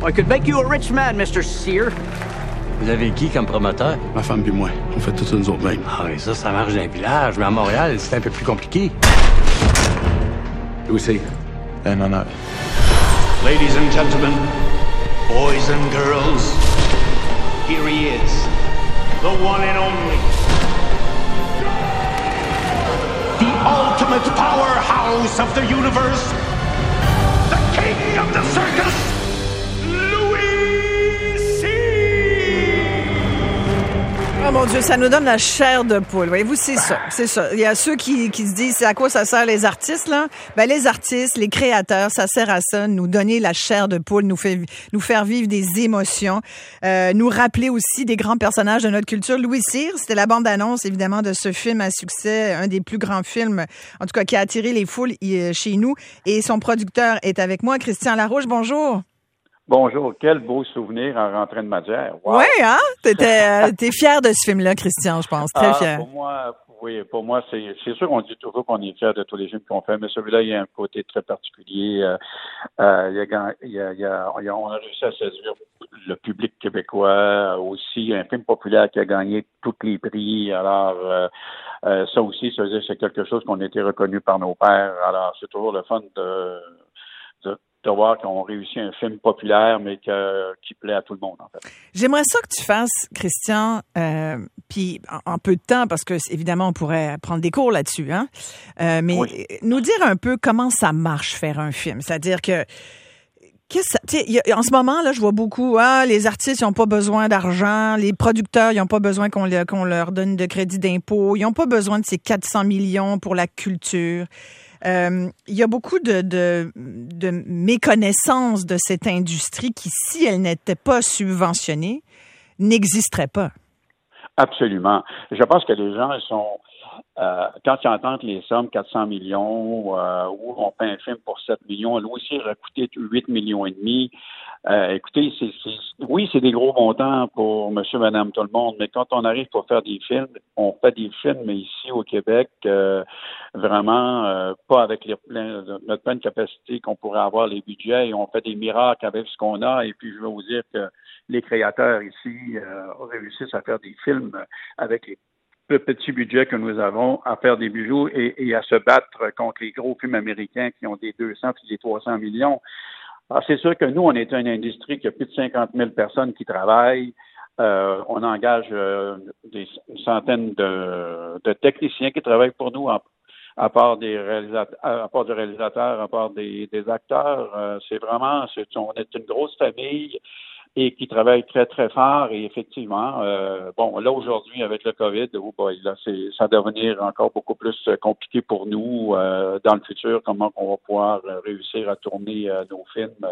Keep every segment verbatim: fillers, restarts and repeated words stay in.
I could make you a rich man, Mister Sear. Vous avez qui comme promoteur? Ma femme puis moi. On fait tout ça nous autres mêmes. Ah oui, ça, ça marche dans un village, mais à Montréal, c'est un peu plus compliqué. Louis Cyr. Un honneur. Ladies and gentlemen, boys and girls, here he is, the one and only, the ultimate powerhouse of the universe, the king of the circus, Louis Cyr! Oh mon Dieu, ça nous donne la chair de poule. Voyez-vous, c'est ça, c'est ça. Il y a ceux qui, qui se disent, c'est à quoi ça sert les artistes, là? Ben, les artistes, les créateurs, ça sert à ça, nous donner la chair de poule, nous, fait, nous faire vivre des émotions, euh, nous rappeler aussi des grands personnages de notre culture. Louis Cyr, c'était la bande-annonce, évidemment, de ce film à succès, un des plus grands films, en tout cas, qui a attiré les foules chez nous. Et son producteur est avec moi, Christian Larouche. Bonjour. Bonjour, quel beau souvenir en rentrant de Madère. Wow. Oui, hein? T'étais, euh, t'es fier de ce film-là, Christian, je pense. Très ah, fier. Pour moi, oui, pour moi, c'est, c'est sûr qu'on dit toujours qu'on est fier de tous les films qu'on fait, mais celui-là, il y a un côté très particulier. Euh, euh, il y a, il y a, il y a, il y a, on a réussi à séduire le public québécois, aussi un film populaire qui a gagné tous les prix. Alors, euh, euh, ça aussi, ça veut dire que c'est quelque chose qu'on a été reconnu par nos pairs. Alors, c'est toujours le fun de... de de voir qu'on réussit un film populaire, mais que, qui plaît à tout le monde, en fait. J'aimerais ça que tu fasses, Christian, euh, puis en, en peu de temps, parce que évidemment, on pourrait prendre des cours là-dessus, hein. Euh, mais oui. Nous dire un peu comment ça marche faire un film. C'est-à-dire que Qu'est-ce, y a, en ce moment, là, je vois beaucoup, ah, les artistes, ils n'ont pas besoin d'argent, les producteurs, ils n'ont pas besoin qu'on, le, qu'on leur donne de crédit d'impôt, ils n'ont pas besoin de ces quatre cents millions pour la culture. Euh, il y a beaucoup de, de, de méconnaissance de cette industrie qui, si elle n'était pas subventionnée, n'existerait pas. Absolument. Je pense que les gens, ils sont... Euh, quand ils entendent les sommes, quatre cents millions, euh, ou on fait un film pour sept millions, Louis Cyr a coûté huit millions et demi. Euh, écoutez, c'est, c'est, oui, c'est des gros montants pour monsieur, madame, tout le monde, mais quand on arrive pour faire des films, on fait des films, mais ici au Québec, euh, vraiment euh, pas avec les plein, notre pleine capacité qu'on pourrait avoir les budgets, et on fait des miracles avec ce qu'on a, et puis je veux vous dire que les créateurs ici euh, réussissent à faire des films avec les le petit budget que nous avons à faire des bijoux et, et à se battre contre les gros films américains qui ont des deux cents puis des trois cents millions. Alors, c'est sûr que nous, on est une industrie qui a plus de cinquante mille personnes qui travaillent. Euh, on engage euh, des une centaine de, de techniciens qui travaillent pour nous, en, à part des réalisateurs, à part des réalisateurs, à part des, des acteurs. Euh, c'est vraiment, c'est, on est une grosse famille et qui travaille très, très fort. Et effectivement, euh, bon, là, aujourd'hui, avec le COVID, oh boy, là, c'est, ça va devenir encore beaucoup plus compliqué pour nous euh, dans le futur, comment on va pouvoir réussir à tourner euh, nos films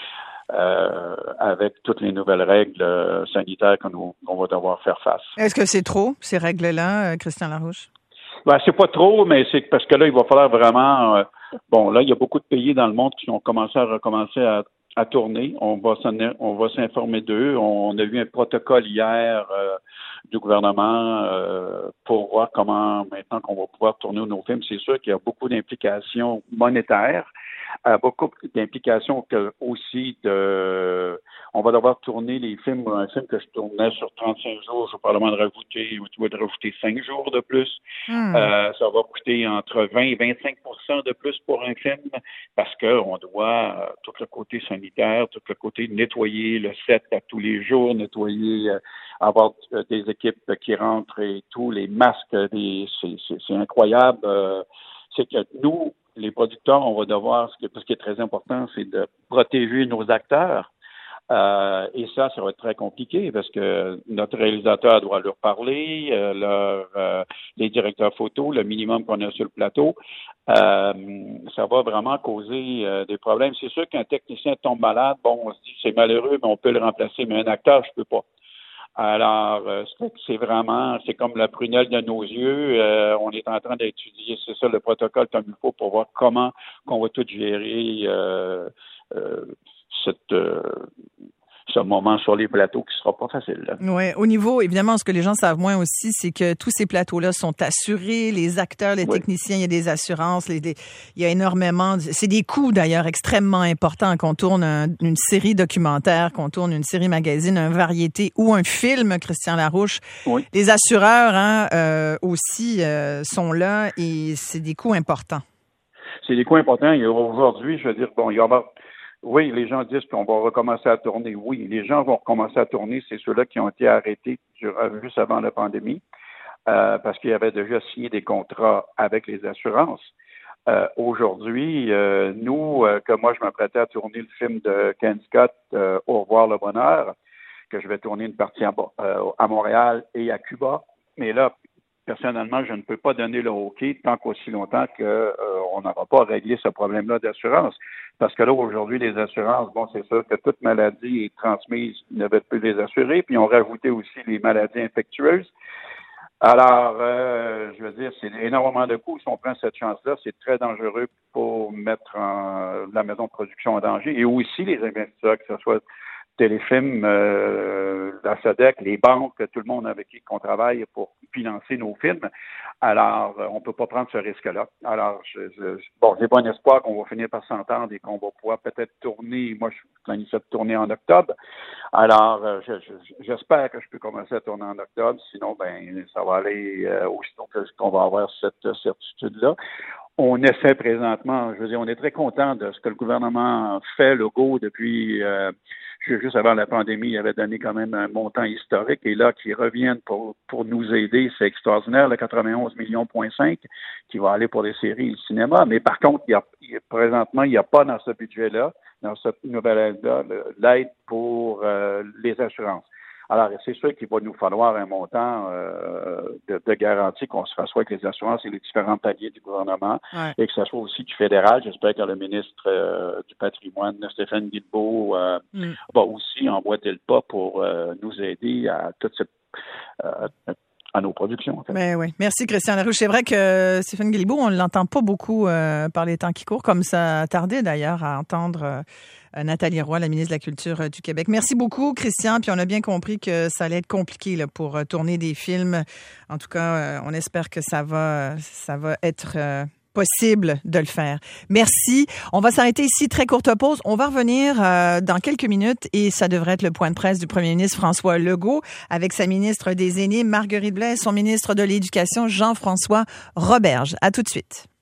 euh, avec toutes les nouvelles règles euh, sanitaires qu'on, nous, qu'on va devoir faire face. Est-ce que c'est trop, ces règles-là, euh, Christian Larouche? Ben, c'est pas trop, mais c'est parce que là, il va falloir vraiment... Euh, bon, là, il y a beaucoup de pays dans le monde qui ont commencé à recommencer à à tourner. On va, on va s'informer d'eux. On a vu un protocole hier euh, du gouvernement euh, pour voir comment, maintenant qu'on va pouvoir tourner nos films. C'est sûr qu'il y a beaucoup d'implications monétaires, euh, beaucoup d'implications que, aussi de... On va devoir tourner les films. Un film que je tournais sur trente-cinq jours, je vais probablement de rajouter, tu vas de rajouter cinq jours de plus. Mm. Euh, ça va coûter entre vingt et vingt-cinq pour cent de plus pour un film parce qu'on doit, euh, tout le côté sanitaire, tout le côté nettoyer le set à tous les jours, nettoyer, euh, avoir euh, des équipes qui rentrent et tout, les masques, des, c'est, c'est, c'est incroyable. Euh, c'est que nous, les producteurs, on va devoir, ce qui, ce qui est très important, c'est de protéger nos acteurs. Euh, et ça, ça va être très compliqué parce que notre réalisateur doit leur parler, euh, leur, euh, les directeurs photos, le minimum qu'on a sur le plateau. Euh, ça va vraiment causer euh, des problèmes. C'est sûr qu'un technicien tombe malade, bon, on se dit c'est malheureux, mais on peut le remplacer, mais un acteur, je peux pas. Alors, euh, c'est vraiment, c'est comme la prunelle de nos yeux. Euh, on est en train d'étudier, c'est ça, le protocole comme il faut pour voir comment qu'on va tout gérer euh, euh, cette, euh, ce ce moment sur les plateaux qui sera pas facile. Oui, au niveau, évidemment, ce que les gens savent moins aussi, c'est que tous ces plateaux-là sont assurés, les acteurs, les oui. techniciens, il y a des assurances, les, les, il y a énormément, c'est des coûts d'ailleurs extrêmement importants qu'on tourne un, une série documentaire, qu'on tourne une série magazine, un variété ou un film, Christian Larouche. Oui. Les assureurs hein, euh, aussi euh, sont là et c'est des coûts importants. C'est des coûts importants. Et aujourd'hui, je veux dire, bon, il y aura... Oui, les gens disent qu'on va recommencer à tourner. Oui, les gens vont recommencer à tourner. C'est ceux-là qui ont été arrêtés juste avant la pandémie euh, parce qu'ils avaient déjà signé des contrats avec les assurances. Euh, aujourd'hui, euh, nous, euh, que moi, je m'apprêtais à tourner le film de Ken Scott, euh, Au revoir le bonheur, que je vais tourner une partie à, euh, à Montréal et à Cuba. Mais là, personnellement, je ne peux pas donner le hockey tant qu'aussi longtemps qu'on euh, n'aura pas réglé ce problème-là d'assurance. Parce que là, aujourd'hui, les assurances, bon, c'est sûr que toute maladie est transmise, ils ne veulent plus les assurer, puis ils ont rajouté aussi les maladies infectieuses. Alors, euh, je veux dire, c'est énormément de coûts. Si on prend cette chance-là, c'est très dangereux pour mettre en, la maison de production en danger. Et aussi les investisseurs, que ce soit Téléfilm, euh, la S O D E C, les banques, tout le monde avec qui on travaille pour financer nos films. Alors, euh, on ne peut pas prendre ce risque-là. Alors, je, je, bon, j'ai bon espoir qu'on va finir par s'entendre et qu'on va pouvoir peut-être tourner. Moi, je planifie de tourner en octobre. Alors, euh, je, je, j'espère que je peux commencer à tourner en octobre. Sinon, ben, ça va aller euh, aussitôt qu'on va avoir cette certitude-là. On essaie présentement, je veux dire, on est très content de ce que le gouvernement fait, le go, depuis... Euh, Juste avant la pandémie, il avait donné quand même un montant historique. Et là, qu'ils reviennent pour, pour nous aider, c'est extraordinaire, le quatre-vingt-onze millions virgule cinq qui va aller pour les séries et le cinéma. Mais par contre, il y a, il y a, présentement, il n'y a pas dans ce budget-là, dans cette nouvelle aide-là, l'aide pour euh, les assurances. Alors, c'est sûr qu'il va nous falloir un montant euh, de, de garantie qu'on se rassoie avec les assurances et les différents paliers du gouvernement ouais. et que ce soit aussi du fédéral. J'espère que le ministre euh, du patrimoine, Stéphane Guilbeault, euh, mm. va aussi emboîter le pas pour euh, nous aider à toute cette... Euh, à nos productions. En fait. Mais oui. Merci, Christian Larouche. C'est vrai que Stéphane Guilbeault, on ne l'entend pas beaucoup euh, par les temps qui courent, comme ça a tardé d'ailleurs à entendre euh, Nathalie Roy, la ministre de la Culture euh, du Québec. Merci beaucoup, Christian. Puis on a bien compris que ça allait être compliqué là, pour euh, tourner des films. En tout cas, euh, on espère que ça va, ça va être... Euh, possible de le faire. Merci. On va s'arrêter ici, très courte pause. On va revenir euh, dans quelques minutes et ça devrait être le point de presse du premier ministre François Legault avec sa ministre des Aînés, Marguerite Blais, et son ministre de l'Éducation, Jean-François Roberge. À tout de suite.